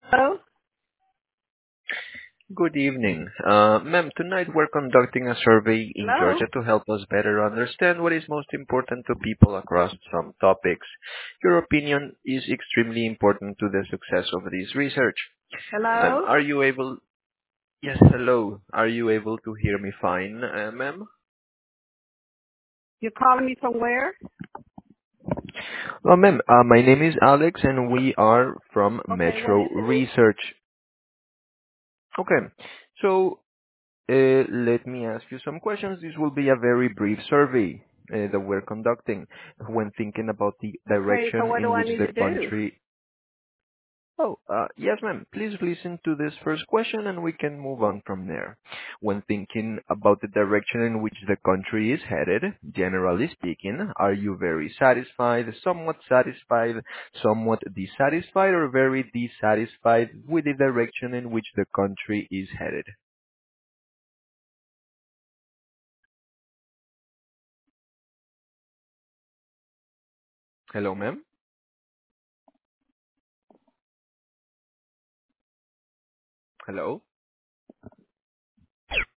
Hello? Good evening. Ma'am, tonight we're conducting a survey in Hello? Georgia to help us better understand what is most important to people across some topics. Your opinion is extremely important to the success of this research. Ma'am, Hello? are you able... Yes, hello. Are you able to hear me fine, ma'am? You're calling me from where? Well, ma'am, my name is Alex and we are from Okay, what Metro is it? Research. Okay. So let me ask you some questions. This will be a very brief survey that we're conducting when thinking about the Okay, so direction what do in I which need the to do? country... Oh, yes, ma'am. Please listen to this first question and we can move on from there. When thinking about the direction in which the country is headed, generally speaking, are you very satisfied, somewhat dissatisfied, or very dissatisfied with the direction in which the country is headed? Hello, ma'am? Hello?